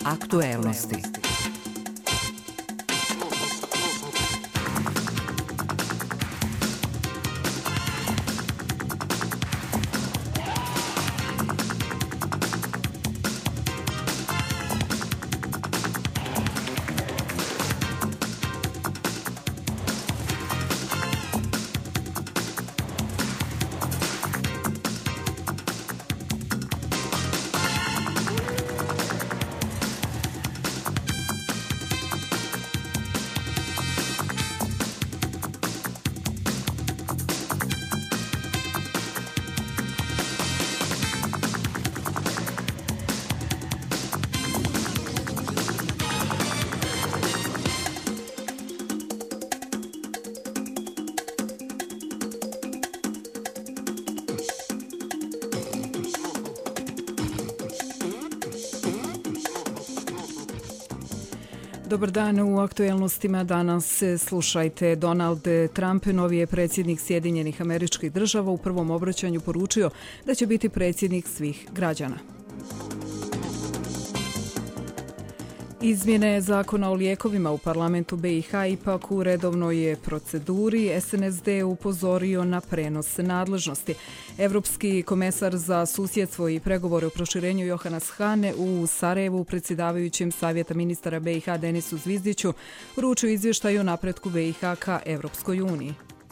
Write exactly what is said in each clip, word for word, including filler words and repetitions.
Aktuelnosti. Dobar dan, u aktuelnostima danas slušajte. Donald Trump, novi je predsjednik Sjedinjenih Američkih Država, u prvom obraćanju poručio da će biti predsjednik svih građana. Izmjene zakona o lijekovima u parlamentu B i H ipak u redovnoj proceduri. S N S D upozorio na prenos nadležnosti. Evropski komesar za susjedstvo i pregovore o proširenju Johannes Hahn u Sarajevu predsjedavajućem Savjeta ministara B i H Denisu Zvizdiću uručio izvještaj o napretku B i H ka Evropskoj uniji.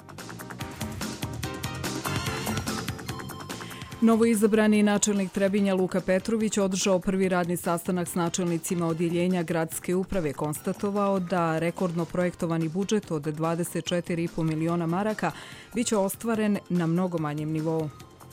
Novoizabrani načelnik Trebinja Luka Petrović održao prvi radni sastanak s načelnicima odjeljenja gradske uprave, konstatovao da rekordno projektovani budžet od dvadeset četiri i po miliona maraka biće ostvaren na mnogo manjem nivou.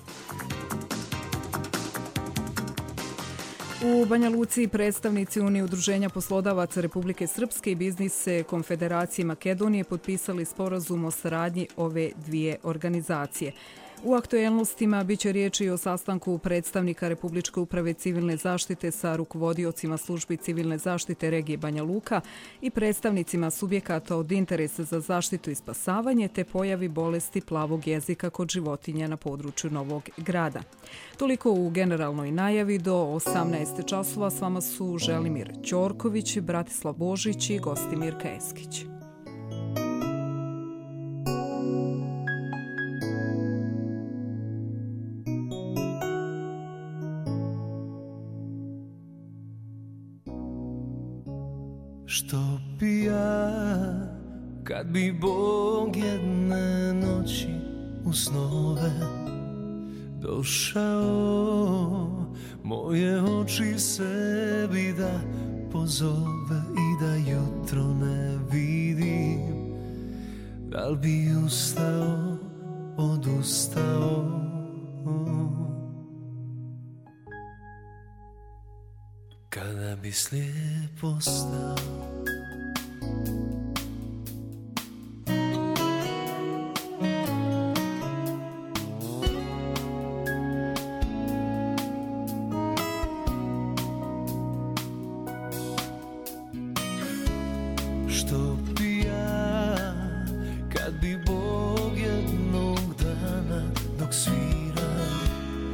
U Banja Luci predstavnici Unije udruženja poslodavaca Republike Srpske i Biznis konfederacije Makedonije potpisali sporazum o saradnji ove dvije organizacije. U aktuelnostima biće riječi o sastanku predstavnika Republičke uprave civilne zaštite sa rukovodiocima službi civilne zaštite regije Banja Luka i predstavnicima subjekata od interesa za zaštitu i spasavanje te pojavi bolesti plavog jezika kod životinja na području Novog Grada. Toliko u generalnoj najavi. Do osamnaest časova s vama su Želimir Ćorković, Bratislav Božić i Gostimir Kajeskić. Što bi ja, kad bi Bog jedne noći u snove došao, moje oči sebi da pozove i da jutro ne vidim, da li bi ustao, odustao? Kada bi slijep ostao, što bi ja, kad bi Bog jednog dana dok sviram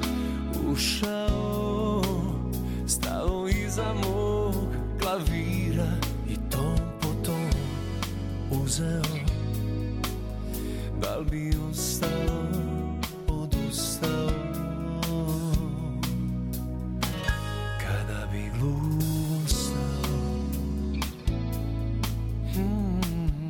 ušao, stao iza mog klavira i tom po tom uzeo, da li bi ostao, odustao? Kada bi gluvo stao, hmm.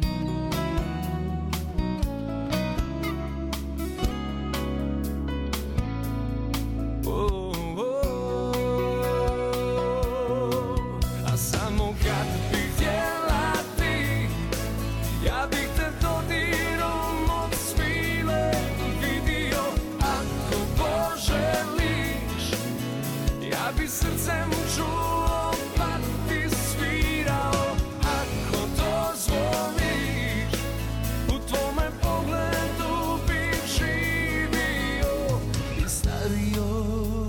Srcem čuo pa ti svirao, ako dozvoliš, u tvome pogledu bi živio i stario.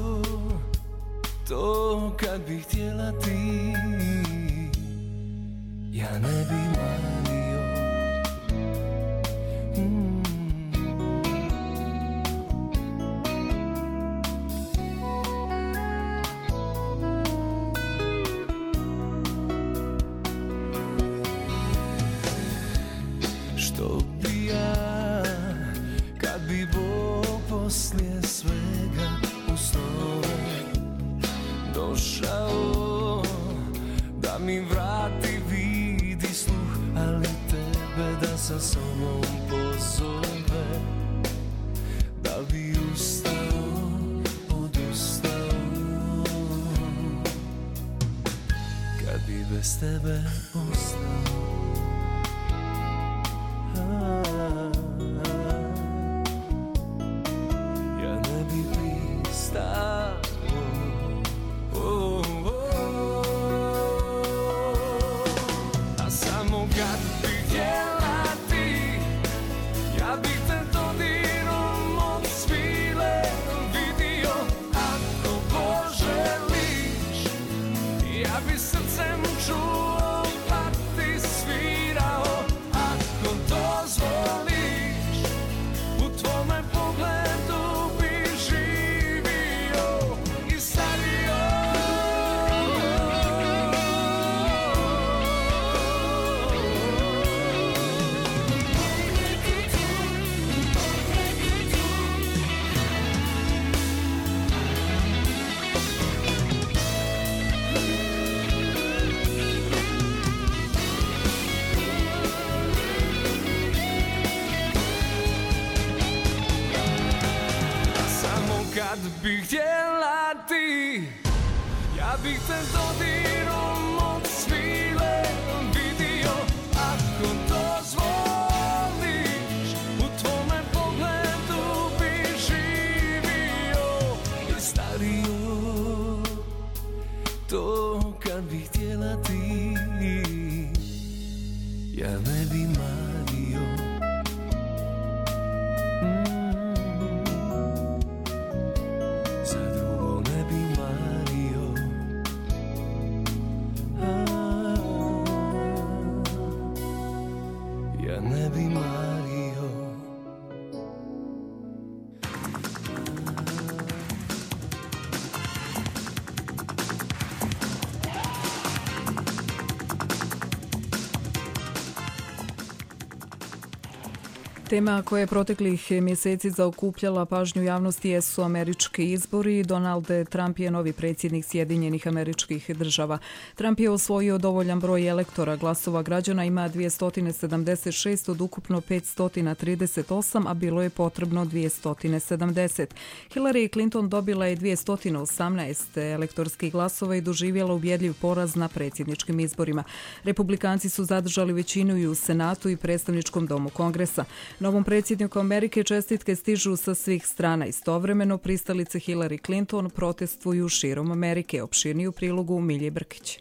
To kad bi htjela ti, ja ne bi manio. hmm. pokušao da mi vrati vid i sluh, ali tebe da sa sobom pozove, da bi ustao, odustao, kad bi bez tebe ostao. Ja ne bi pristao, oh, oh, oh. A samo kad bi htjela ti, ja bi te dodirom od svile vidio. Ako poželiš, ja bi srcem čuo pa ti svirao. Ako dozvoliš, u tvome pogledu bi živio i stario. Samo kad bi htjela ti, ja bih te dodirom od svile vidio. Ako dozvoliš, u tvome pogledu bi živio i stario. To kad bi htjela ti, ja ne bi mario. Za drugo ne bi mario. Ja ne bi mario. Tema koja je proteklih mjeseci zaokupljala pažnju javnosti jesu američki izbori. Donald Trump je novi predsjednik Sjedinjenih Američkih Država. Trump je osvojio dovoljan broj elektora, glasova građana ima dvjesto sedamdeset šest od ukupno petsto trideset osam, a bilo je potrebno dvjesto sedamdeset. Hillary Clinton dobila je dvjesto osamnaest elektorskih glasova i doživjela ubjedljiv poraz na predsjedničkim izborima. Republikanci su zadržali većinu i u Senatu i predstavničkom domu Kongresa. Novom predsjedniku Amerike čestitke stižu sa svih strana. Istovremeno pristalice Hillary Clinton protestuju širom Amerike. Opširniji u prilogu Milje Brkić.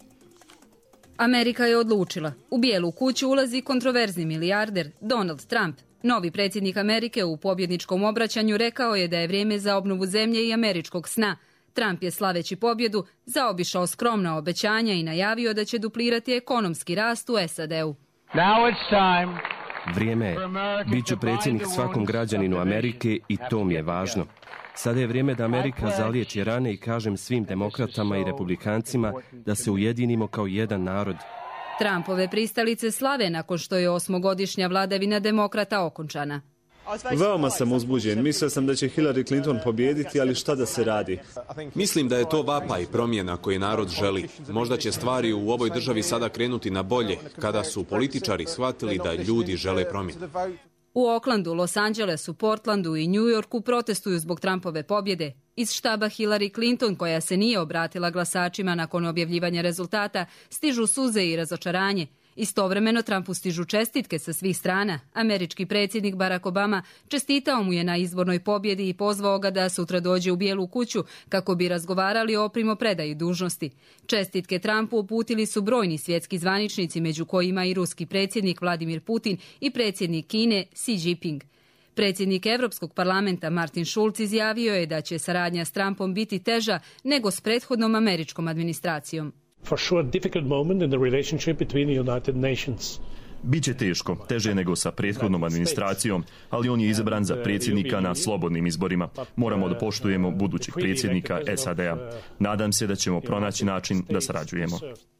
Amerika je odlučila. U Bijelu kuću ulazi kontroverzni milijarder Donald Trump. Novi predsjednik Amerike u pobjedničkom obraćanju rekao je da je vrijeme za obnovu zemlje i američkog sna. Trump je slaveći pobjedu zaobišao skromna obećanja i najavio da će duplirati ekonomski rast u S A D-u. Now it's time. Vrijeme je. Biću predsjednik svakom građaninu Amerike i to mi je važno. Sada je vrijeme da Amerika zaliječi rane i kažem svim demokratama i republikancima da se ujedinimo kao jedan narod. Trumpove pristalice slave nakon što je osmogodišnja vladavina demokrata okončana. Veoma sam uzbuđen. Mislio sam da će Hillary Clinton pobijediti, ali šta da se radi? Mislim da je to vapaj promjena koji narod želi. Možda će stvari u ovoj državi sada krenuti na bolje, kada su političari shvatili da ljudi žele promjenu. U Oaklandu, Los Angelesu, Portlandu i New Yorku protestuju zbog Trumpove pobjede. Iz štaba Hillary Clinton, koja se nije obratila glasačima nakon objavljivanja rezultata, stižu suze i razočaranje. Istovremeno Trumpu stižu čestitke sa svih strana. Američki predsjednik Barack Obama čestitao mu je na izbornoj pobjedi i pozvao ga da sutra dođe u Bijelu kuću kako bi razgovarali o primopredaji dužnosti. Čestitke Trumpu uputili su brojni svjetski zvaničnici, među kojima i ruski predsjednik Vladimir Putin i predsjednik Kine Xi Jinping. Predsjednik Europskog parlamenta Martin Schulz izjavio je da će saradnja s Trumpom biti teža nego s prethodnom američkom administracijom. For sure, difficult moment in the relationship between the United Nations. Biće teško, teže nego sa prethodnom administracijom, ali on je izabran za predsjednika na slobodnim izborima. Moramo da poštujemo budućeg predsjednika S A D-a. Nadam se da ćemo pronaći način da sarađujemo.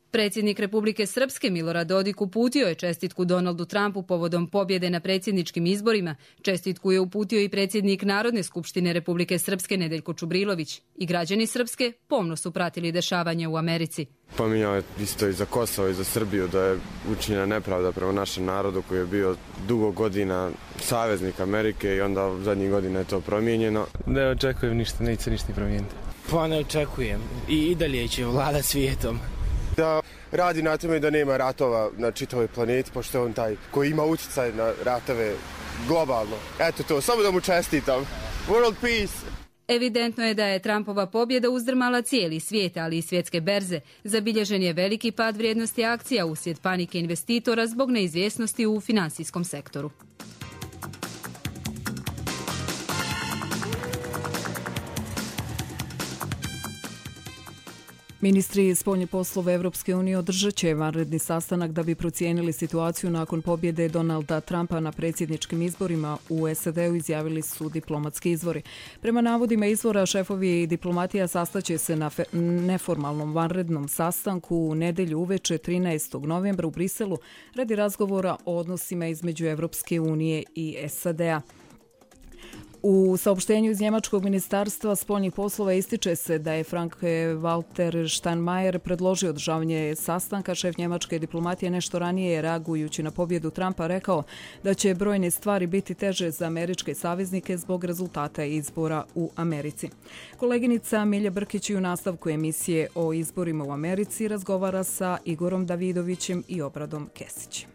Predsjednik Republike Srpske Milorad Dodik uputio je čestitku Donaldu Trumpu povodom pobjede na predsjedničkim izborima. Čestitku je uputio i predsjednik Narodne skupštine Republike Srpske Nedeljko Čubrilović. I građani Srpske pomno su pratili dešavanje u Americi. Pominjao je isto i za Kosovo i za Srbiju da je učinjena nepravda prema našem narodu koji je bio dugo godina saveznik Amerike i onda zadnjih godina je to promijenjeno. Ne očekujem ništa, neće se ništa promijeniti. Pa ne očekujem. I, i dalje će vlada svijetom. Da radi na tome da nema ratova na čitavoj planeti, pošto je on taj koji ima utjecaj na ratove globalno. Eto to, samo da mu čestitam. World peace! Evidentno je da je Trumpova pobjeda uzdrmala cijeli svijet, ali i svjetske berze. Zabilježen je veliki pad vrijednosti akcija uslijed panike investitora zbog neizvjesnosti u finansijskom sektoru. Ministri spoljnih poslova Evropske unije održat će vanredni sastanak da bi procijenili situaciju nakon pobjede Donalda Trumpa na predsjedničkim izborima u S A D-u, izjavili su diplomatski izvori. Prema navodima izvora, šefovi diplomatija sastaće se na neformalnom vanrednom sastanku u nedjelju uveče trinaestog novembra u Briselu radi razgovora o odnosima između Evropske unije i S A D-a. U saopštenju iz Njemačkog ministarstva spoljnih poslova ističe se da je Frank-Walter Steinmeier predložio održavanje sastanka. Šef njemačke diplomatije nešto ranije, reagujući na pobjedu Trumpa, rekao da će brojne stvari biti teže za američke saveznike zbog rezultata izbora u Americi. Koleginica Milja Brkić u nastavku emisije o izborima u Americi razgovara sa Igorom Davidovićem i Obradom Kesićem.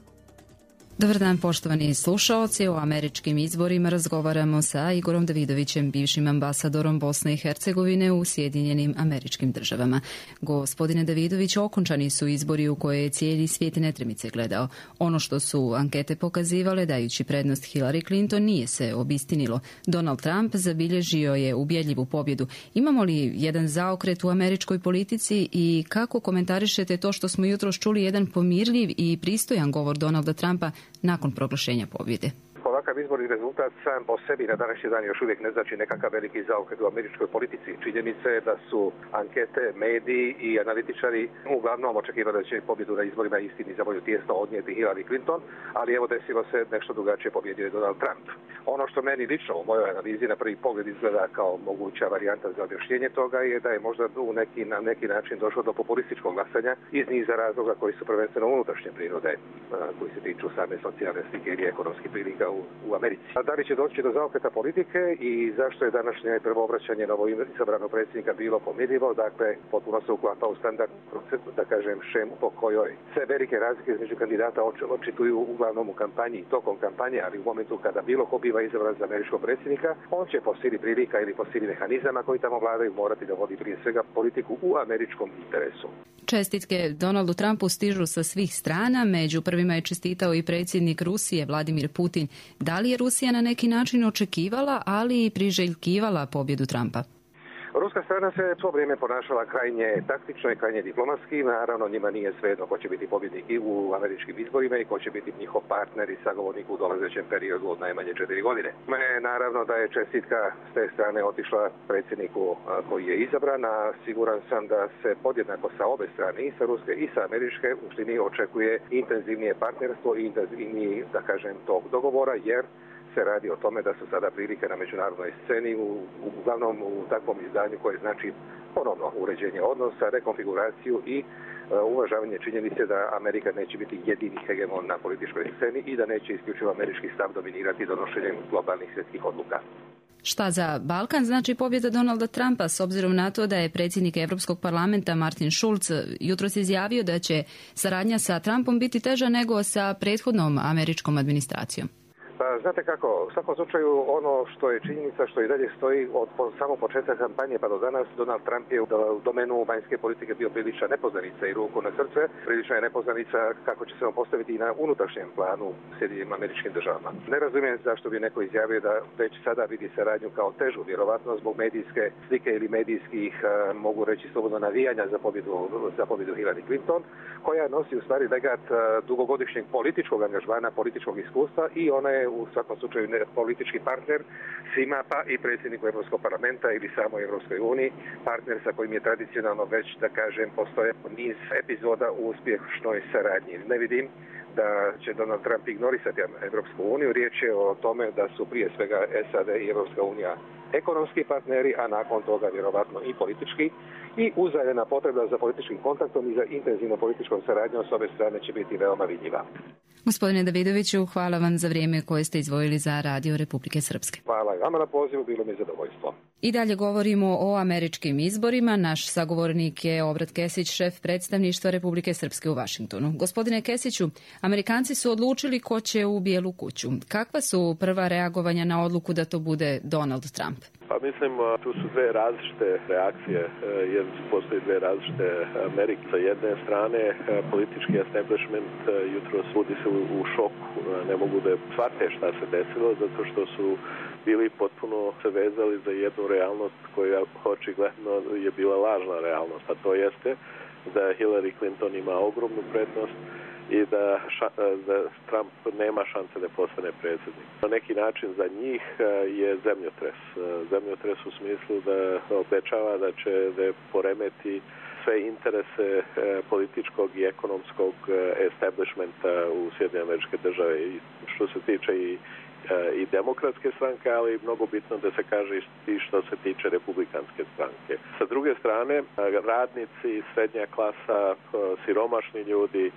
Dobar dan, poštovani slušaoci. O američkim izborima razgovaramo sa Igorom Davidovićem, bivšim ambasadorom Bosne i Hercegovine u Sjedinjenim Američkim Državama. Gospodine Davidović, okončani su izbori u koje je cijeli svijet netremice gledao. Ono što su ankete pokazivale, dajući prednost Hillary Clinton, nije se obistinilo. Donald Trump zabilježio je ubjedljivu pobjedu. Imamo li jedan zaokret u američkoj politici i kako komentarišete to što smo jutros čuli jedan pomirljiv i pristojan govor Donalda Trumpa nakon proglašenja pobjede? Ovakav izborni rezultat sam po sebi na današnji dan još uvijek ne znači nekakav veliki zaokret u američkoj politici. Činjenica je da su ankete, mediji i analitičari uglavnom očekivali da će pobjedu na izborima istini za volju tijesno odnijeti Hillary Clinton, ali evo desilo se nešto drugačije, pobjedio je Donald Trump. Ono što meni lično u mojoj analizi na prvi pogled izgleda kao moguća varijanta za objašnjenje toga je da je možda u neki, na neki način došlo do populističkog glasanja iz niza razloga koji su prvenstveno unutrašnje prirode, koji se tiču same socijalne slike ili ekonomskih prilika u, u Americi. A da li će doći do zaokreta politike i zašto je današnje prvo obraćanje novo izabranog predsjednika bilo pomirljivo? Dakle, potpuno se uklapa u standard, da kažem, šemu po kojoj sve velike razlike između kandidata očituju uglavnom u kampanji, tokom kampanje, ali u momentu kada bilo ko biva izabran za američkog predsjednika, on će po sili prilika ili po sili mehanizama koji tamo vladaju morati da vodi prije svega politiku u američkom interesu. Čestitke Donaldu Trumpu stižu sa svih strana. Među prvima je čestitao i predsjednik Rusije Vladimir Putin. Da li je Rusija na neki način očekivala, ali i priželjkivala pobjedu Trumpa? Ruska strana se svo vrijeme ponašala krajnje taktično i krajnje diplomatski. Naravno, njima nije svejedno ko će biti pobjednik i u američkim izborima i ko će biti njihov partner i sagovornik u dolazećem periodu od najmanje četiri godine. Mene naravno da je čestitka s te strane otišla predsjedniku koji je izabran, a siguran sam da se podjednako sa obe strane, i sa ruske i sa američke, u suštini očekuje intenzivnije partnerstvo i intenzivniji, da kažem, tog dogovora, jer se radi o tome da su sada prilike na međunarodnoj sceni, u, uglavnom u takvom izdanju koje znači ponovno uređenje odnosa, rekonfiguraciju i uh, uvažavanje činjenice da Amerika neće biti jedini hegemon na političkoj sceni i da neće isključivo američki stav dominirati donošenjem globalnih svjetskih odluka. Šta za Balkan znači pobjeda Donalda Trumpa, s obzirom na to da je predsjednik Europskog parlamenta Martin Schulz jutros izjavio da će saradnja sa Trumpom biti teža nego sa prethodnom američkom administracijom? Pa, znate kako, u svakom slučaju ono što je činjenica, što i dalje stoji od po, samog početka kampanje pa do danas, Donald Trump je u domenu vanjske politike bio prilična nepoznanica i ruku na srce, prilična je nepoznanica kako će se on postaviti i na unutrašnjem planu Sjedinjenim Američkim Državama. Ne razumijem zašto bi neko izjavio da već sada vidi saradnju kao težu, vjerovatno zbog medijske slike ili medijskih, mogu reći slobodno, navijanja za pobjedu, za pobjedu Hillary Clinton, koja nosi u stvari legat dugogodišnjeg političkog angažmana, političkog iskustva i ona je je u svakom slučaju politički partner svima, pa i predsjedniku Europskog parlamenta ili samoj Europskoj uniji, partner sa kojim je tradicionalno već, da kažem, postoje niz epizoda u uspješnoj saradnji. Ne vidim da će Donald Trump ignorisati Europsku uniju. Riječ je o tome da su prije svega S A D i Europska unija ekonomski partneri, a nakon toga vjerovatno i politički, i uzajamna potreba za političkim kontaktom i za intenzivnom političkom saradnjom s ove strane će biti veoma vidljiva. Gospodine Davidoviću, hvala vam za vrijeme koje ste izdvojili za Radio Republike Srpske. Hvala i vama na pozivu, bilo mi je zadovoljstvo. I dalje govorimo o američkim izborima. Naš sagovornik je Obrat Kesić, šef predstavništva Republike Srpske u Vašingtonu. Gospodine Kesiću, Amerikanci su odlučili ko će u Bijelu kuću. Kakva su prva reagovanja na odluku da to bude Donald Trump? Pa mislim, tu su dve različite reakcije, jer postoji dve različite Amerike. Sa jedne strane, politički establishment jutro budi se u šoku, ne mogu da shvate šta se desilo, zato što su bili potpuno se vezali za jednu realnost koja očigledno je bila lažna realnost, a to jeste da Hillary Clinton ima ogromnu prednost i da, ša, da Trump nema šanse da postane predsjednik. Na neki način za njih je zemljotres. Zemljotres u smislu da obećava da će da poremeti sve interese političkog i ekonomskog establishmenta u Sjedinjenim Američke Države, i što se tiče i i demokratske stranke, ali mnogo bitno da se kaže i što se tiče republikanske stranke. Sa druge strane, radnici, srednja klasa, siromašni ljudi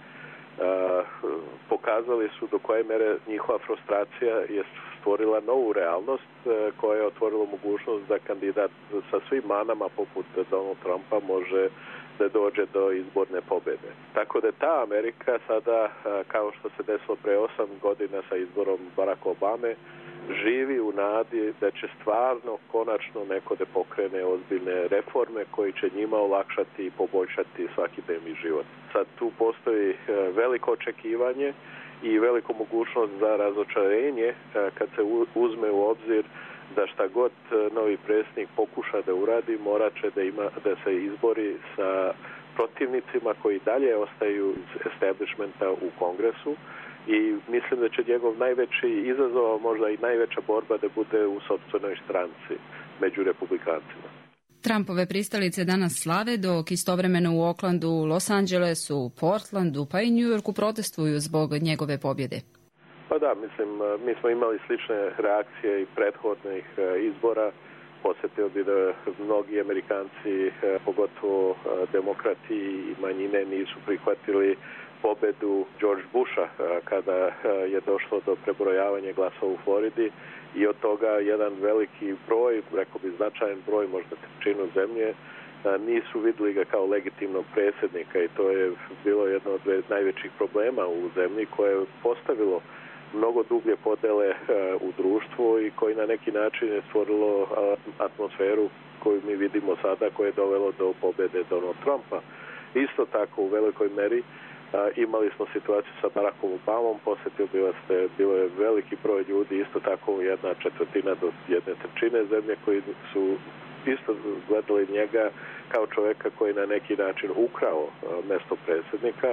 pokazali su do koje mere njihova frustracija je stvorila novu realnost koja je otvorila mogućnost da kandidat sa svim manama poput Donald Trumpa može da dođe do izborne pobjede. Tako da ta Amerika sada, kao što se desilo pre osam godina sa izborom Barack Obame, živi u nadi da će stvarno konačno neko da pokrene ozbiljne reforme koji će njima olakšati i poboljšati svakodnevni život. Sad tu postoji veliko očekivanje i veliko mogućnost za razočarenje kad se uzme u obzir da šta god novi predsjednik pokuša da uradi, morat će da, ima, da se izbori sa protivnicima koji dalje ostaju iz establishmenta u Kongresu, i mislim da će njegov najveći izazov, možda i najveća borba, da bude u sopstvenoj stranci među republikancima. Trumpove pristalice danas slave, dok istovremeno u Oaklandu, Los Angelesu, Portlandu pa i New Yorku protestuju zbog njegove pobjede. Pa da, mislim, mi smo imali slične reakcije i prethodnih izbora. Posjetio bi da mnogi Amerikanci, pogotovo demokrati i manjine, nisu prihvatili pobedu George Busha kada je došlo do prebrojavanja glasova u Floridi, i od toga jedan veliki broj, rekao bi značajan broj, možda trećinu zemlje, nisu vidjeli ga kao legitimnog predsjednika, i to je bilo jedno od najvećih problema u zemlji koje je postavilo mnogo dublje podele u društvu i koji na neki način je stvorilo atmosferu koju mi vidimo sada, koje je dovelo do pobjede Donald Trumpa. Isto tako u velikoj meri imali smo situaciju sa Barackom Obamom, posjetio bi vas, te, bilo je veliki broj ljudi, isto tako jedna četvrtina do jedne trećine zemlje koji su isto gledali njega kao čovjeka koji na neki način ukrao mjesto predsjednika,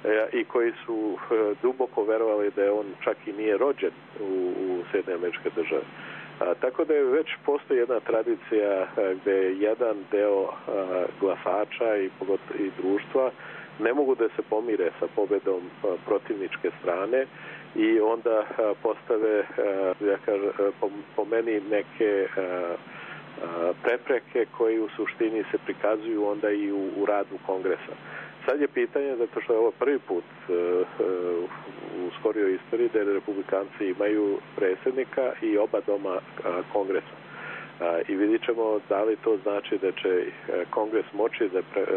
i koji su duboko verovali da je on čak i nije rođen u, u Sjedinjene Američke Države. A, tako da je već postoji jedna tradicija gdje jedan deo a, glasača i, i društva ne mogu da se pomire sa pobjedom a, protivničke strane, i onda a, postave a, ja kažem, po, po meni neke a, a, prepreke koji u suštini se prikazuju onda i u, u radu Kongresa. Sad je pitanje, zato što je ovo prvi put uh, uh, u skorijoj istoriji da republikanci imaju predsjednika i oba doma uh, Kongresa. Uh, I vidit ćemo da li to znači da će uh, Kongres moći da pre,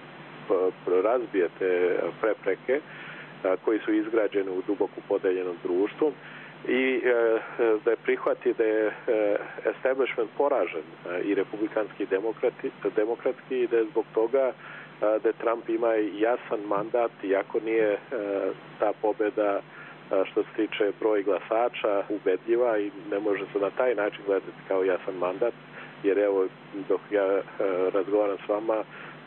uh, razbije te prepreke uh, koji su izgrađeni u duboko podeljenom društvu, i uh, da je prihvati da je uh, establishment poražen, uh, i republikanski demokrati, demokratski, i da je zbog toga da Trump ima jasan mandat, iako nije ta pobjeda što se tiče broj glasača ubedljiva, i ne može se na taj način gledati kao jasan mandat, jer evo, dok ja razgovaram s vama,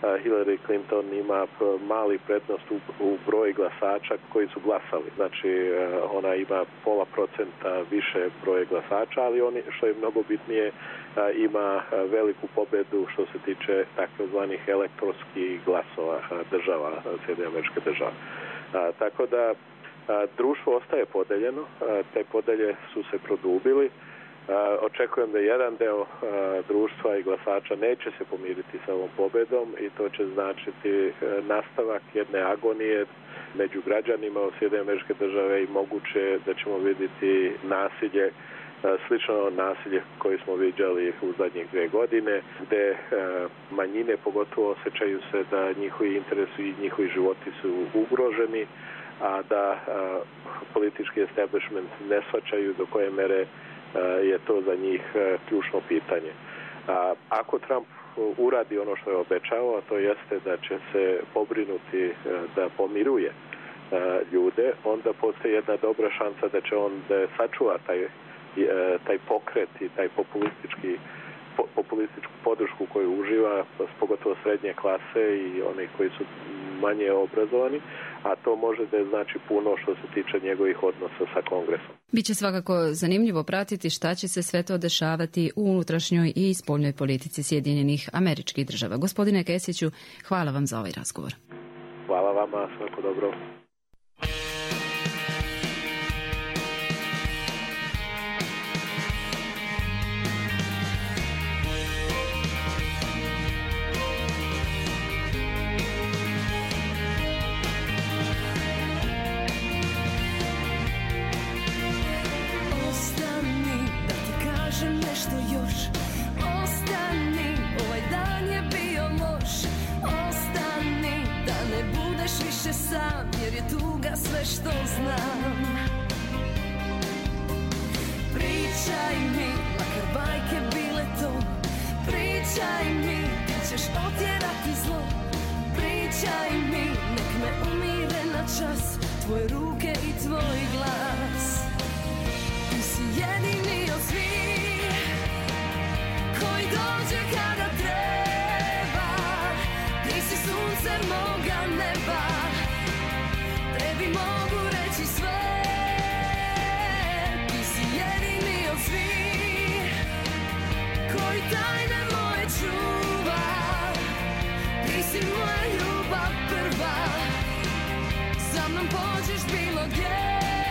Hillary Clinton ima mali prednost u, u broju glasača koji su glasali. Znači, ona ima pola procenta više broje glasača, ali oni, što je mnogo bitnije, ima veliku pobedu što se tiče takozvanih elektronskih glasova država, Sjedinjenih Američke Države. A, tako da a, društvo ostaje podeljeno, a, te podelje su se produbili. A, očekujem da jedan deo a, društva i glasača neće se pomiriti sa ovom pobedom i to će značiti a, nastavak jedne agonije među građanima u Sjedinjenih Američke Države i moguće da ćemo vidjeti nasilje, slično nasilje koje smo viđali u zadnjih dvije godine, gdje manjine pogotovo osjećaju se da njihovi interesi i njihovi životi su ugroženi, a da politički establishment ne shvaćaju do koje mere je to za njih ključno pitanje. Ako Trump uradi ono što je obećao, a to jeste da će se pobrinuti da pomiruje ljude, onda postoji jedna dobra šansa da će on da sačuva taj taj pokret i taj populistički po, populističku podršku koju uživa, pogotovo srednje klase i oni koji su manje obrazovani, a to može da znači puno što se tiče njegovih odnosa sa Kongresom. Biće svakako zanimljivo pratiti šta će se sve to dešavati u unutrašnjoj i spoljnoj politici Sjedinjenih Američkih Država. Gospodine Kesiću, hvala vam za ovaj razgovor. Hvala vama, svako dobro. Sam, jer je tuga sve što znam. Pričaj mi, makar bajke bile to. Pričaj mi, ti ćeš otjerati zlo. Pričaj mi, nek me umire na čas tvoje ruke i tvoj glas. Ti si jedini od svih koji dođe kada treba. Ti si sunce moga neba. Tebi mogu reći sve. Ti si jedini od svih koji tajne moje čuva. Ti si moja ljubav prva. Za mnom pođeš bilo gdje.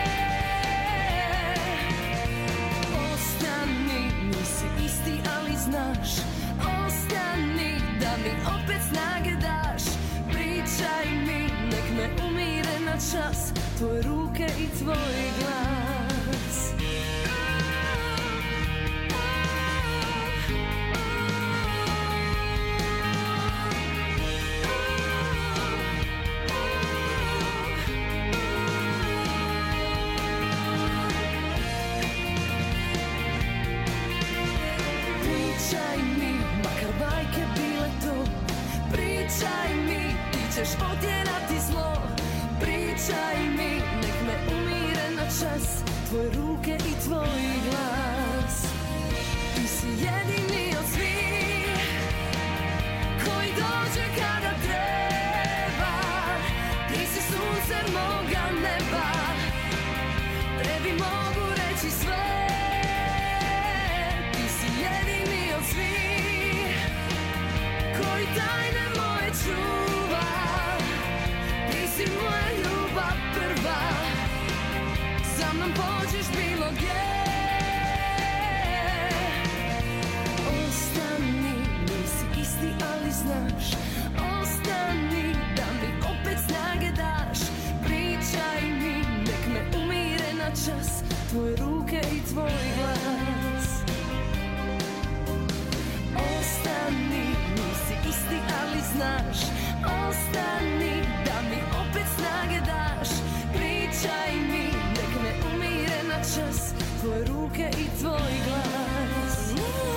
Ostani, nisi isti ali znaš. Ostani, da mi opet snage daš. Pričaj mi, nek me umire na čas tvoje ruke i tvoj glas. Pričaj mi, makar bajke bile to. Pričaj mi, ti ćeš otjerati zlo. Pričaj mi, nek me umire na čas tvoje ruke i tvoj glas. Ti si jedini od svih koji dođe kada treba. Ti si sunce moga neba. Tebi mogu reći sve. Ti si jedini od svih koji tajne moje čuva. Ti si moja ljubav prva. Za mnom pođeš bilo gdje. Ostani, nisi isti ali znaš. Ostani, da mi opet snage daš. Pričaj mi, nek me umire na čas tvoje ruke i tvoj glas. Ostani, nisi isti ali znaš. Ostani, da mi opet snage daš. Pričaj mi, nek me umire na čas tvoje ruke i tvoj glas.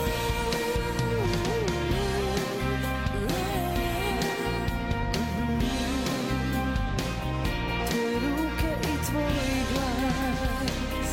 Tvoje ruke i tvoj glas.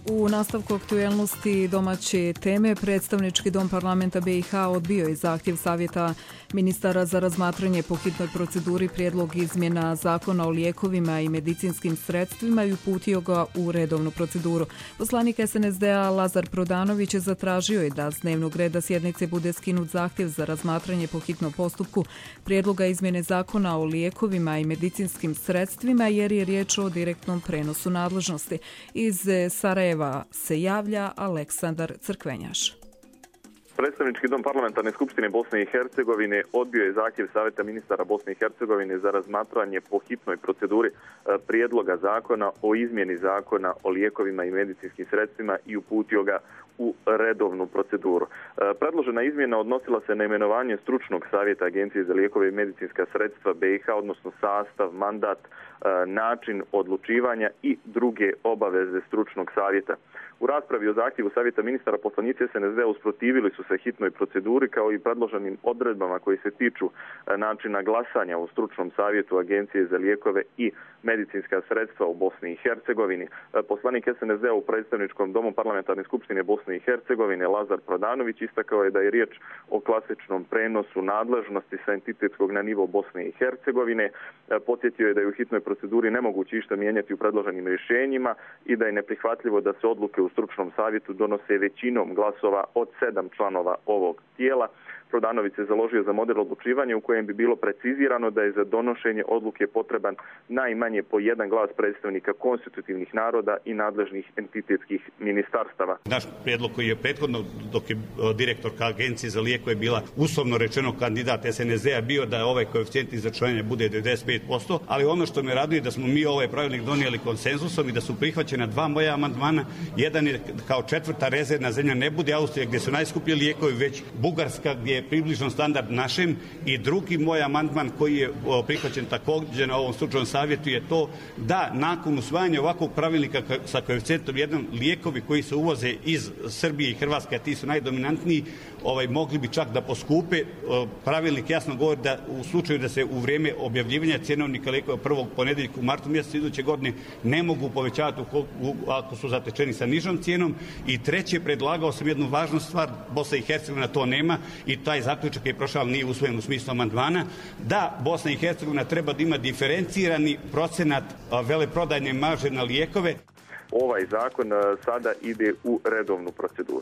U nastavku aktuelnosti domaće teme, predstavnički dom parlamenta B i H odbio je zahtjev savjeta ministara za razmatranje po hitnoj proceduri prijedlog izmjena zakona o lijekovima i medicinskim sredstvima i uputio ga u redovnu proceduru. Poslanik S N S D-a Lazar Prodanović je zatražio je da s dnevnog reda sjednice bude skinut zahtjev za razmatranje po hitnom postupku prijedloga izmjene zakona o lijekovima i medicinskim sredstvima jer je riječ o direktnom prenosu nadležnosti. Iz Sarajeva se javlja Aleksandar Crkvenjaš. Predstavnički dom parlamentarne skupštine Bosne i Hercegovine odbio je zahtjev Savjeta ministara Bosne i Hercegovine za razmatranje po hitnoj proceduri prijedloga zakona o izmjeni zakona o lijekovima i medicinskim sredstvima i uputio ga u redovnu proceduru. Predložena izmjena odnosila se na imenovanje stručnog savjeta Agencije za lijekove i medicinska sredstva B i H, odnosno sastav, mandat, način odlučivanja i druge obaveze stručnog savjeta. U raspravi o zahtjevu savjeta ministara poslanici S N S D-a usprotivili su se hitnoj proceduri kao i predloženim odredbama koji se tiču načina glasanja u stručnom savjetu Agencije za lijekove i medicinska sredstva u Bosni i Hercegovini. Poslanik S N S D-a u predstavničkom domu parlamentarne skupštine Bosne i Hercegovine Lazar Prodanović istakao je da je riječ o klasičnom prenosu nadležnosti sa entitetskog na nivo Bosne i Hercegovine. Podsjetio je da je u hitnoj proceduri nemoguće išta mijenjati u predloženim rješenjima i da je neprihvatljivo da se odluke u stručnom savjetu donose većinom glasova od sedam članova ovog tijela. Prodanović se založio za model odlučivanja u kojem bi bilo precizirano da je za donošenje odluke potreban najmanje po jedan glas predstavnika konstitutivnih naroda i nadležnih entitetskih ministarstava. Naš prijedlog koji je prethodno, dok je direktorka Agencije za lijekove bila uslovno rečeno kandidat S N S D-a, bio da ovaj koeficijent izračunanja bude devedeset pet posto, ali ono što me raduje da smo mi ovaj pravilnik donijeli konsenzusom i da su prihvaćena dva moja amandmana. Jedan je kao četvrta rezervna zemlja ne bude Austrija gdje su najskuplji lijekovi, već Bugarska gdje je približno standard našem, i drugi moj amandman koji je prihvaćen također na ovom stručnom savjetu je to da nakon usvajanja ovakvog pravilnika sa koeficijentom jedan lijekovi koji se uvoze iz Srbije i Hrvatske, a ti su najdominantniji, ovaj, mogli bi čak da poskupe. Pravilnik jasno govori da u slučaju da se u vrijeme objavljivanja cjenovnika lijekova prvog ponedjeljka u martu mjesecu iduće godine ne mogu povećavati ako su zatečeni sa nižom cijenom. I treće, predlagao sam jednu važnu stvar, Bosna i Hercegovina to nema i taj zaključak je prošao, ali nije usvojen u smislu amandmana, da Bosna i Hercegovina treba da ima diferencirani procenat veleprodajne marže na lijekove. Ovaj zakon sada ide u redovnu proceduru.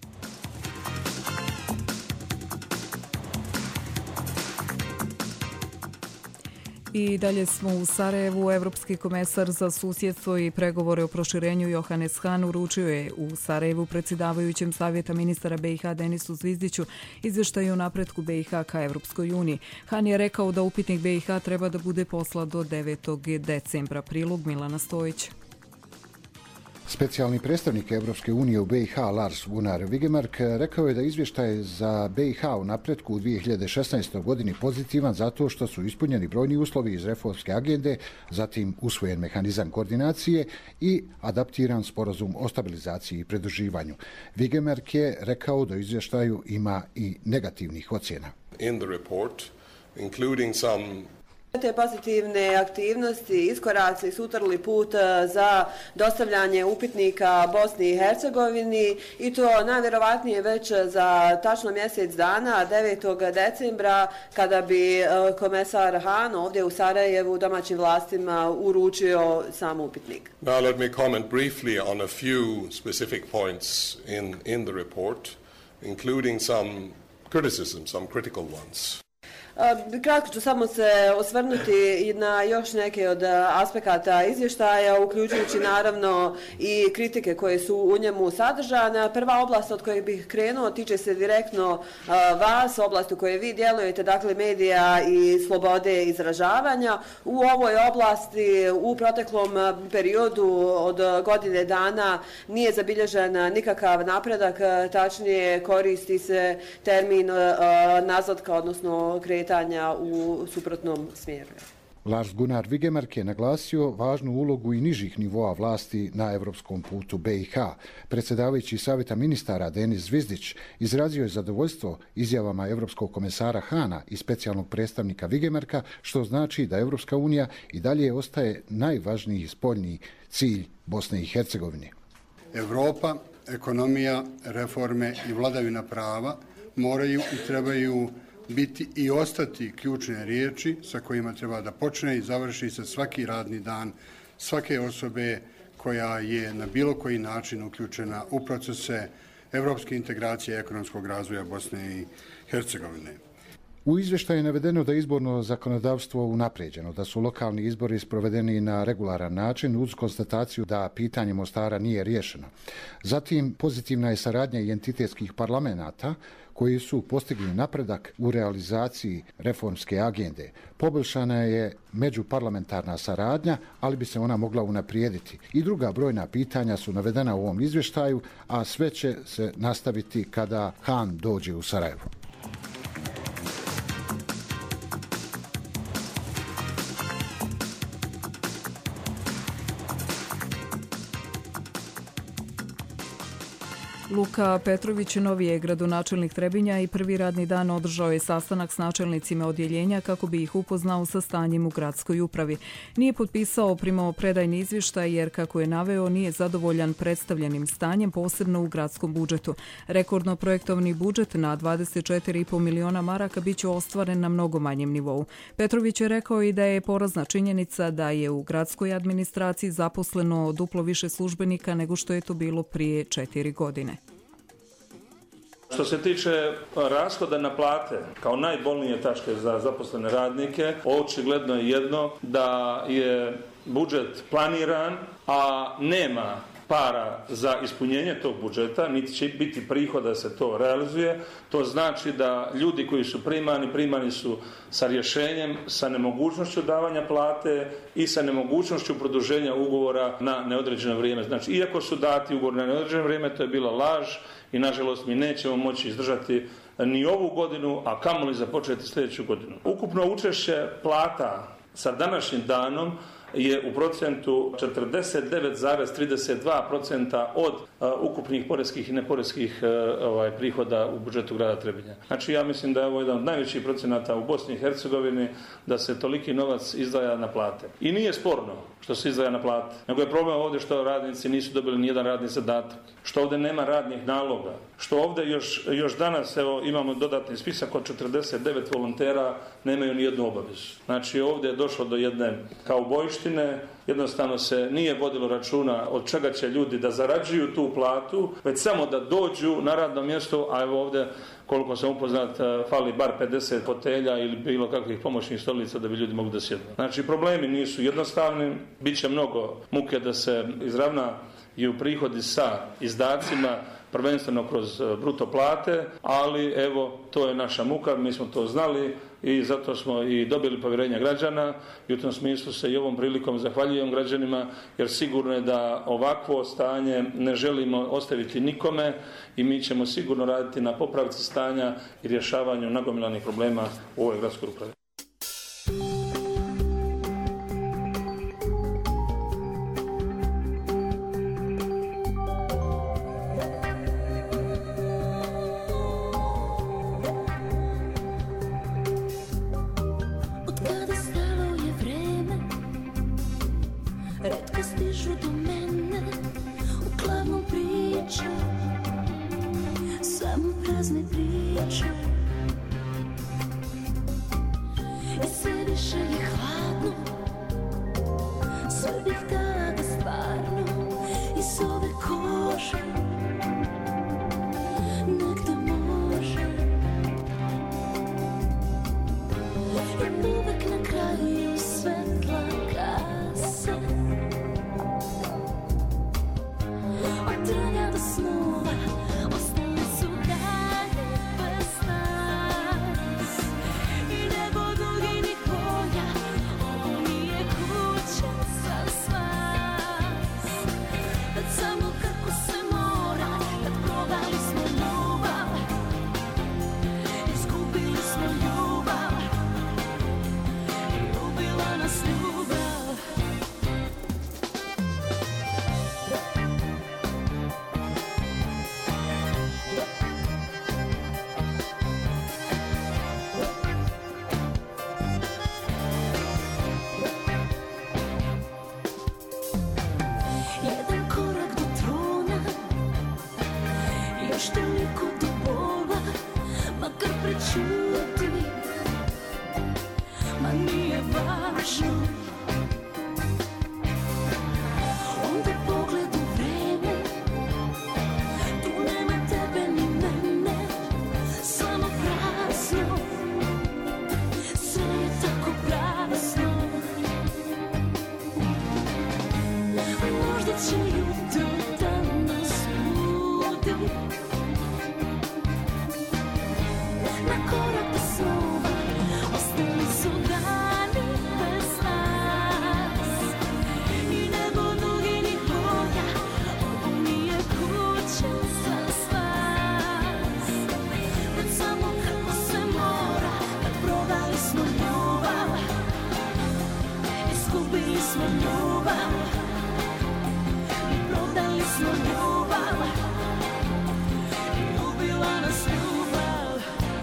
I dalje smo u Sarajevu. Evropski komesar za susjedstvo i pregovore o proširenju Johannes Hahn uručio je u Sarajevu predsjedavajućem savjeta ministara B i H Denisu Zvizdiću izvještaj o napretku B i H ka Evropskoj uniji. Hahn je rekao da upitnik B i H treba da bude poslat do devetog decembra. Prilog Milana Stojić. Specijalni predstavnik Evropske unije u B i H Lars Gunnar Vigemark rekao je da izvještaj za B i H u napretku u dvije hiljade šesnaestoj. godini pozitivan zato što su ispunjeni brojni uslovi iz reformske agende, zatim usvojen mehanizam koordinacije i adaptiran sporazum o stabilizaciji i pridruživanju. Vigemark je rekao da u izvještaju ima i negativnih ocjena. In the report, including some Te pozitivne aktivnosti, iskoraci su utrli put za dostavljanje upitnika Bosni i Hercegovini i to najvjerovatnije već za tačno mjesec dana, devetog decembra, kada bi komesar Hahn ovdje u Sarajevu domaćim vlastima uručio sam upitnik. Now let me comment briefly on a few specific points in, in the report, including some criticism, some critical ones. Kratko ću samo se osvrnuti na još neke od aspekata izvještaja, uključujući naravno i kritike koje su u njemu sadržane. Prva oblast od koje bih krenuo tiče se direktno vas, oblast u kojoj vi djelujete, dakle medija i slobode izražavanja. U ovoj oblasti u proteklom periodu od godine dana nije zabilježen nikakav napredak, tačnije koristi se termin nazadka, odnosno kretanja u suprotnom smjeru. Lars Gunnar Vigemark je naglasio važnu ulogu i nižih nivoa vlasti na evropskom putu B i H. Predsjedavajući savjeta ministara Denis Zvizdić izrazio je zadovoljstvo izjavama evropskog komesara Hahna i specijalnog predstavnika Vigemarka, što znači da Evropska unija i dalje ostaje najvažniji spoljni cilj Bosne i Hercegovine. Evropa, ekonomija, reforme i vladavina prava moraju i trebaju biti i ostati ključne riječi sa kojima treba da počne i završi se svaki radni dan svake osobe koja je na bilo koji način uključena u procese evropske integracije i ekonomskog razvoja Bosne i Hercegovine. U izvještaju je navedeno da je izborno zakonodavstvo unapređeno, da su lokalni izbori sprovedeni na regularan način uz konstataciju da pitanje Mostara nije riješeno. Zatim, pozitivna je saradnja identitetskih parlamenata koji su postigli napredak u realizaciji reformske agende. Poboljšana je međuparlamentarna saradnja, ali bi se ona mogla unaprijediti. I druga brojna pitanja su navedena u ovom izvještaju, a sve će se nastaviti kada Han dođe u Sarajevo. Luka Petrović, novi je gradonačelnik Trebinja i prvi radni dan održao je sastanak s načelnicima odjeljenja kako bi ih upoznao sa stanjem u gradskoj upravi. Nije potpisao primopredajni izvještaj jer, kako je naveo, nije zadovoljan predstavljenim stanjem, posebno u gradskom budžetu. Rekordno projektovni budžet na dvadeset četiri i po miliona maraka bit će ostvaren na mnogo manjem nivou. Petrović je rekao i da je porazna činjenica da je u gradskoj administraciji zaposleno duplo više službenika nego što je to bilo prije četiri godine. Što se tiče rashoda na plate, kao najbolnije tačke za zaposlene radnike, očigledno je jedno da je budžet planiran, a nema para za ispunjenje tog budžeta, niti će biti prihoda da se to realizuje. To znači da ljudi koji su primani, primani su sa rješenjem, sa nemogućnošću davanja plate i sa nemogućnošću produženja ugovora na neodređeno vrijeme. Znači, iako su dati ugovor na neodređeno vrijeme, to je bila laž i, nažalost, mi nećemo moći izdržati ni ovu godinu, a kamoli započeti sljedeću godinu. Ukupno učešće plata sa današnjim danom je u procentu četrdeset devet zarez trideset dva procenta od uh, ukupnih poreskih i neporeskih uh, ovaj, prihoda u budžetu grada Trebinja. Znači, ja mislim da je ovo jedan od najvećih procenata u Bosni i Hercegovini, da se toliki novac izdvaja na plate. I nije sporno što se izdvaja na plate, nego je problem ovdje što radnici nisu dobili nijedan radni zadatak, što ovdje nema radnih naloga, što ovdje još, još danas evo, imamo dodatni spisak od četrdeset devet volontera, nemaju nijednu obavezu. Znači, ovdje je došlo do jedne kaubojštine, jednostavno se nije vodilo računa od čega će ljudi da zarađuju tu platu, već samo da dođu na radno mjesto, a evo ovdje, koliko sam upoznat, fali bar pedeset fotelja ili bilo kakvih pomoćnih stolica da bi ljudi mogli da sjednu. Znači, problemi nisu jednostavni, bit će mnogo muke da se izravna i u prihodi sa izdacima, prvenstveno kroz bruto plate, ali evo, to je naša muka, mi smo to znali i zato smo i dobili povjerenje građana i u tom smislu se i ovom prilikom zahvaljujem građanima, jer sigurno je da ovakvo stanje ne želimo ostaviti nikome i mi ćemo sigurno raditi na popravci stanja i rješavanju nagomilanih problema u ovoj gradskoj upravi. Samo kako se može tako do bola, makar prečuti, ma nije važno. Onda pogled u vreme, tu nema tebe ni mene, samo prazno, sve je tako prazno. Možda će jutro da nas budi na korak do snova, ostali su dani bez nas i nebo duginih boja, ovo nije kuća za spas. Već samo kako se mora, kad prodali smo ljubav, izgubili smo ljubav, prodali smo ljubav i ubila nas ljubav.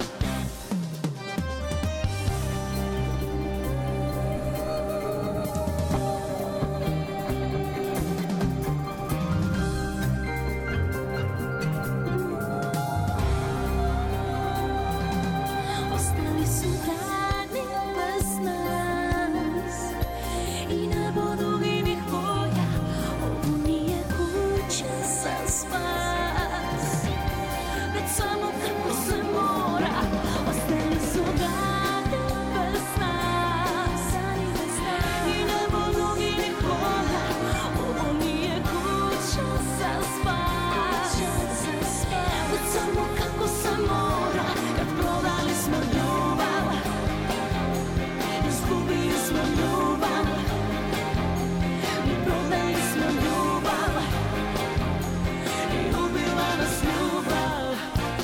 Ostali su dani bez nas i nebo duginih boja, ovo nije kuća za spas. Već samo kako se mora, ostali su dani bez nas i nebo duginih boja, ovo nije kuća za spas. Već samo kako se mora, kad prodali smo ljubav, izgubili smo ljubav, prodali smo ljubav i ubila nas ljubav.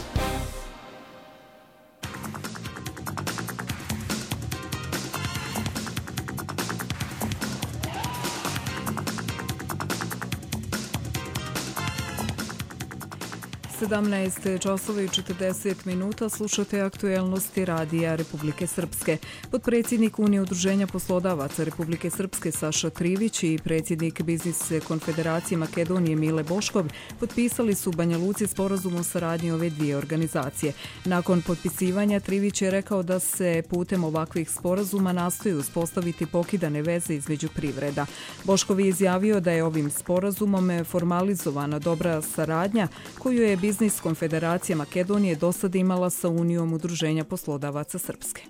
sedamnaest časova i četrdeset minuta, slušate aktuelnosti radija Republike Srpske. Potpredsjednik Unije udruženja poslodavaca Republike Srpske Saša Trivić i predsjednik Biznis konfederacije Makedonije Mile Boškov potpisali su u Banja Luci sporazum o saradnji ove dvije organizacije. Nakon potpisivanja Trivić je rekao da se putem ovakvih sporazuma nastoji uspostaviti pokidane veze između privreda. Boškov je izjavio da je ovim sporazumom formalizovana dobra saradnja koju je Biznis konfederacija Makedonije do sada imala sa Unijom udruženja poslodavaca Srpske.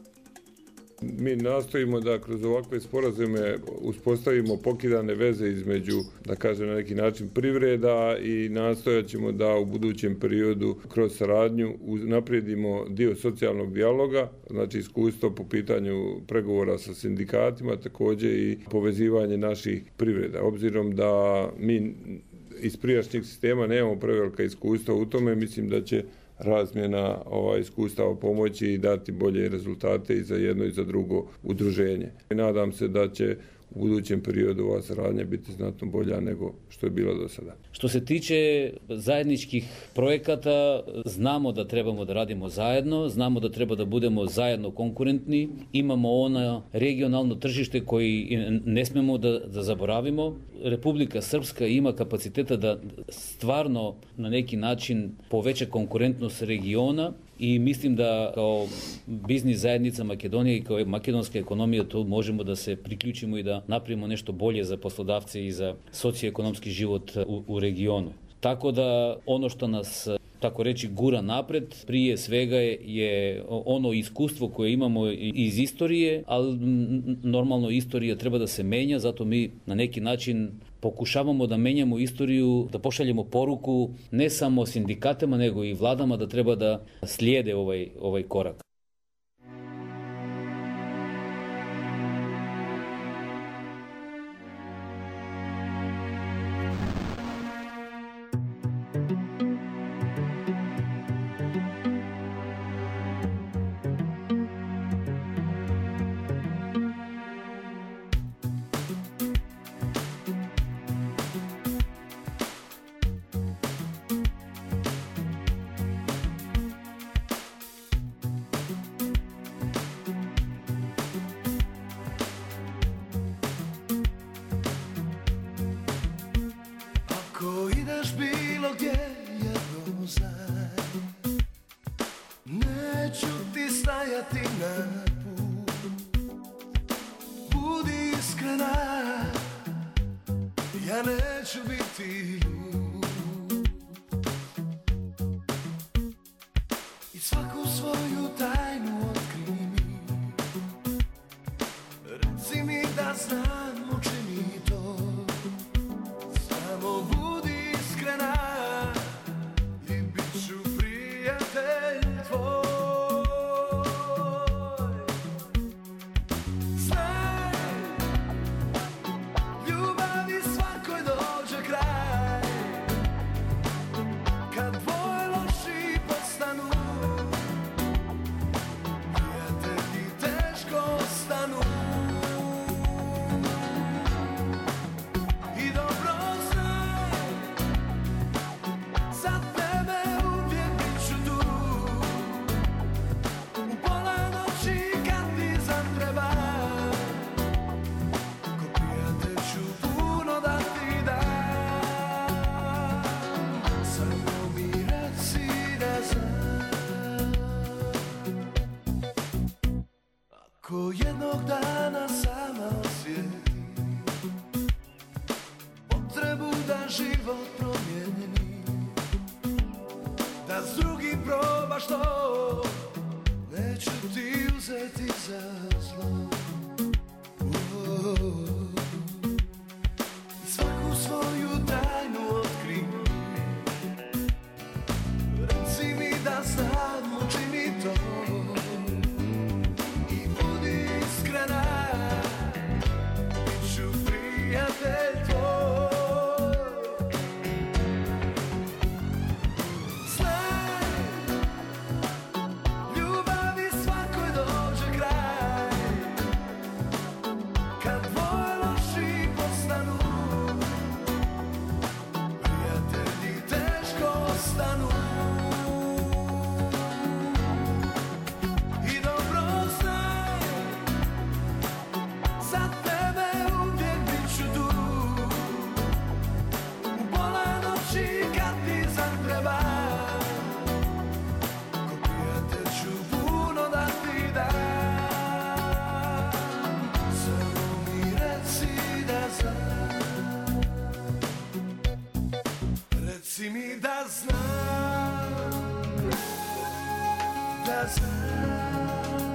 Mi nastojimo da kroz ovakve sporazume uspostavimo pokidane veze između, da kažem na neki način, privreda i nastojat ćemo da u budućem periodu kroz saradnju naprijedimo dio socijalnog dijaloga, znači iskustvo po pitanju pregovora sa sindikatima, također i povezivanje naših privreda. Obzirom da mi iz prijašnjeg sistema nemamo prevelika iskustva u tome, mislim da će razmjena ovaj, iskustava pomoći i dati bolje rezultate i za jedno i za drugo udruženje. I nadam se da će u budućem periodu ova saradnja biti znatno bolja nego što je bila do sada. Što se tiče zajedničkih projekata, znamo da trebamo da radimo zajedno, znamo da treba da budemo zajedno konkurentni, imamo ono regionalno tržište koji ne smemo da, da zaboravimo. Republika Srpska ima kapaciteta da stvarno na neki način poveća konkurentnost regiona i mislim da kao biznis zajednica Makedonije i kao makedonska ekonomija tu možemo da se priključimo i da napravimo nešto bolje za poslodavce i za socioekonomski život u, u regionu. Tako da ono što nas, tako reći, gura napred, prije svega je ono iskustvo koje imamo iz istorije, ali normalno istorija treba da se menja, zato mi na neki način pokušavamo da menjamo istoriju, da pošaljemo poruku ne samo sindikatima, nego i vladama da treba da slijede ovaj, ovaj korak. ti i svaku svoju tajnu otkri mi. Reci mi da znam, učini to. Samo budi iskrena i bit ću prijatelj tvoj. Ko jednog dana sama osjeti potrebu da život promijeni, da s drugim probaš to, neću ti uzeti za zlo. Oh, i svaku svoju tajnu otkri mi. Reci mi da znam, učini to. Reci mi da znam, da znam.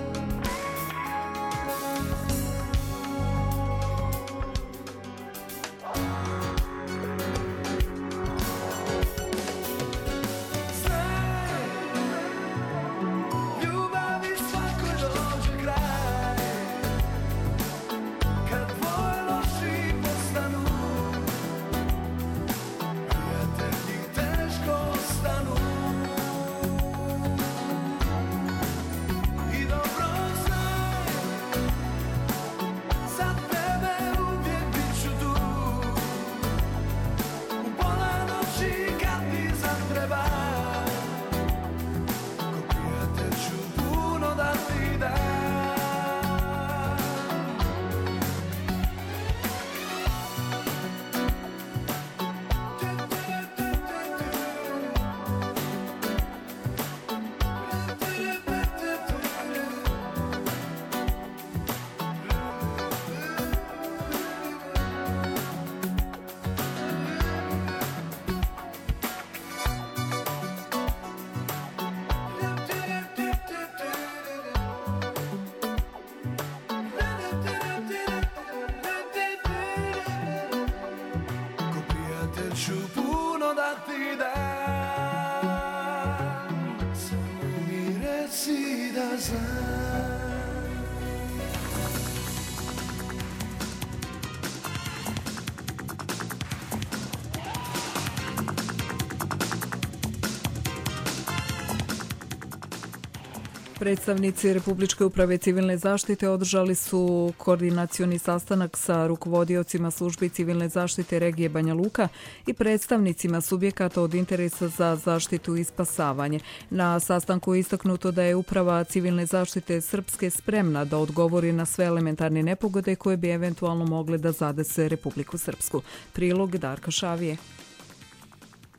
Predstavnici Republičke uprave civilne zaštite održali su koordinacioni sastanak sa rukovodiocima službi civilne zaštite regije Banja Luka i predstavnicima subjekata od interesa za zaštitu i spasavanje. Na sastanku je istaknuto da je uprava civilne zaštite Srpske spremna da odgovori na sve elementarne nepogode koje bi eventualno mogle da zadese Republiku Srpsku. Prilog Darka Šavije.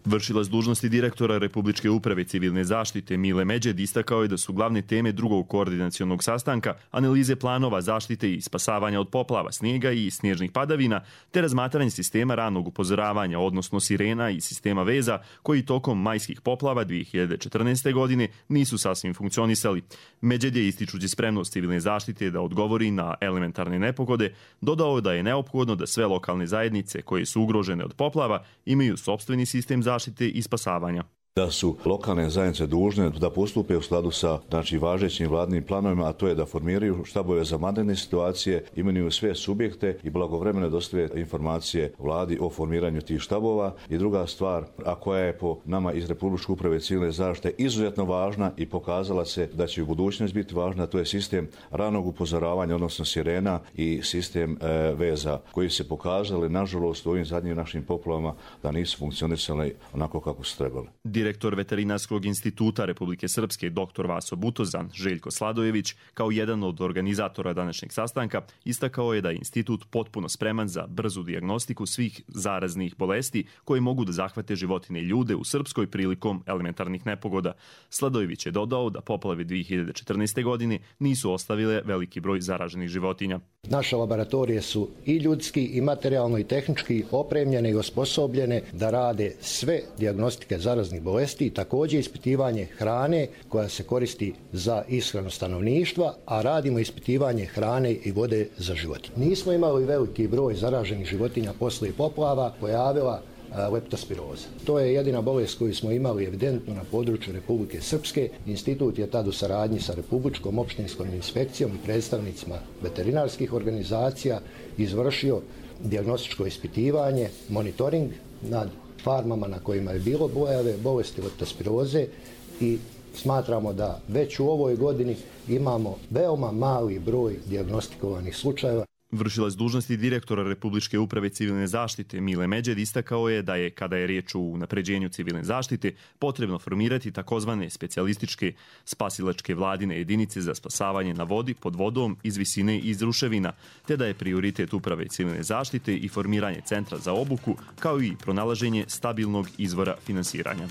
Vršilac dužnosti direktora Republičke uprave civilne zaštite Mile Međed istakao je da su glavne teme drugog koordinacionog sastanka analize planova zaštite i spasavanja od poplava, snijega i snježnih padavina, te razmatranje sistema ranog upozoravanja, odnosno sirena i sistema veza, koji tokom majskih poplava dvije hiljade četrnaeste. godine nisu sasvim funkcionisali. Međed je, ističući spremnost civilne zaštite da odgovori na elementarne nepogode, dodao da je neophodno da sve lokalne zajednice koje su ugrožene od poplava imaju sopstveni sistem zaštite i spasavanja. Da su lokalne zajednice dužne da postupe u skladu sa znači, važećim vladnim planovima, a to je da formiraju štabove za vanredne situacije, imenuju sve subjekte i blagovremeno dostave informacije vladi o formiranju tih štabova. I druga stvar, a koja je po nama iz Republičke uprave civilne zaštite izuzetno važna i pokazala se da će u budućnosti biti važna, to je sistem ranog upozoravanja, odnosno sirena i sistem e, veza, koji se pokazali, nažalost, u ovim zadnjim našim poplavama da nisu funkcionisali onako kako su trebali. Direktor Veterinarskog instituta Republike Srpske doktor Vaso Butozan, Željko Sladojević, kao jedan od organizatora današnjeg sastanka, istakao je da je institut potpuno spreman za brzu dijagnostiku svih zaraznih bolesti koje mogu da zahvate životinje i ljude u Srpskoj prilikom elementarnih nepogoda. Sladojević je dodao da poplave dvije hiljade četrnaeste. godine nisu ostavile veliki broj zaraženih životinja. Naše laboratorije su i ljudski, i materijalno, i tehnički opremljene i osposobljene da rade sve dijagnostike zaraznih bolesti, također ispitivanje hrane koja se koristi za ishranu stanovništva, a radimo ispitivanje hrane i vode za životinje. Nismo imali veliki broj zaraženih životinja poslije poplava, pojavila leptospiroza. To je jedina bolest koju smo imali evidentno na području Republike Srpske. Institut je tad u saradnji sa Republičkom opštinskom inspekcijom i predstavnicima veterinarskih organizacija izvršio dijagnostičko ispitivanje, monitoring nad farmama na kojima je bilo pojave bolesti leptospiroze i smatramo da već u ovoj godini imamo veoma mali broj dijagnostikovanih slučajeva. Vršilac dužnosti direktora Republičke uprave civilne zaštite Mile Međed istakao je da je, kada je riječ o unapređenju civilne zaštite, potrebno formirati takozvane specijalističke spasilačke vladine jedinice za spasavanje na vodi, pod vodom, iz visine i iz ruševina, te da je prioritet uprave civilne zaštite i formiranje centra za obuku, kao i pronalaženje stabilnog izvora finansiranja.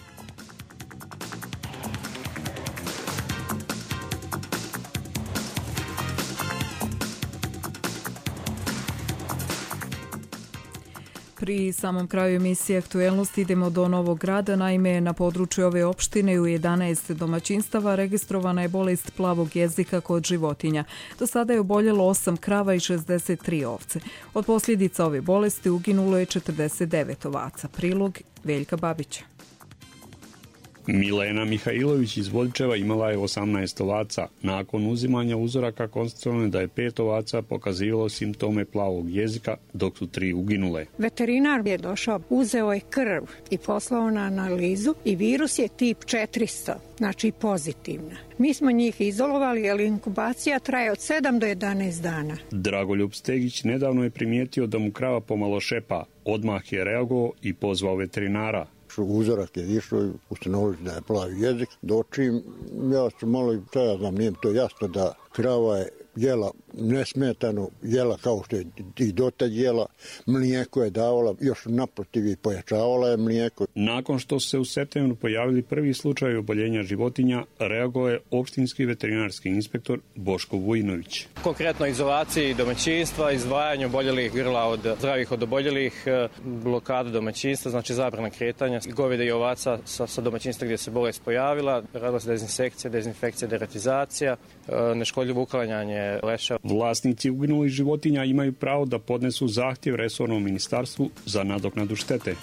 Pri samom kraju emisije Aktuelnosti idemo do Novog Grada. Naime, na području ove opštine u jedanaest domaćinstava registrovana je bolest plavog jezika kod životinja. Do sada je oboljelo osam krava i šezdeset tri ovce. Od posljedica ove bolesti uginulo je četrdeset devet ovaca. Prilog Veljka Babića. Milena Mihajlović iz Vodičeva imala je osamnaest ovaca. Nakon uzimanja uzoraka konstatovano je da je pet ovaca pokazivalo simptome plavog jezika, dok su tri uginule. Veterinar je došao, uzeo je krv i poslao na analizu i virus je tip četiristo, znači pozitivna. Mi smo njih izolovali, jer inkubacija traje od sedam do jedanaest dana. Dragoljub Stegić nedavno je primijetio da mu krava pomalo šepa. Odmah je reagovao i pozvao veterinara. Uzorak je išao i ustanovili da je plavi jezik. Dočim, ja sam malo, šta ja znam, nije to jasno da krava je jela nesmetano, jela kao što je i dotad jela, mlijeko je davala, još naprotiv i pojačavala je mlijeko. Nakon što se u septembru pojavili prvi slučaj oboljenja životinja, reagovao je opštinski veterinarski inspektor Boško Vujinović. Konkretno izolaciji domaćinstva, izdvajanju oboljelih grla od zdravih od oboljelih, blokada domaćinstva, znači zabrana kretanja, goveda i ovaca sa, sa domaćinstva gdje se bolest pojavila, radila se dezinsekcija, dezinfekcija, deratizacija, neškodljivo uklanjanje leša. Vlasnici uginulih životinja imaju pravo da podnesu zahtjev resornom ministarstvu za nadoknadu štete.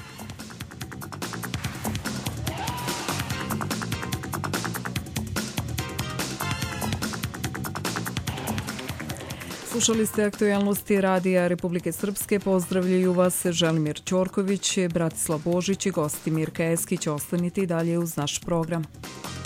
Slušali ste Aktuelnosti Radija Republike Srpske. Pozdravljaju vas Želimir Ćorković, Bratislav Božić i gosti Mirka Eskić. Ostanite i dalje uz naš program.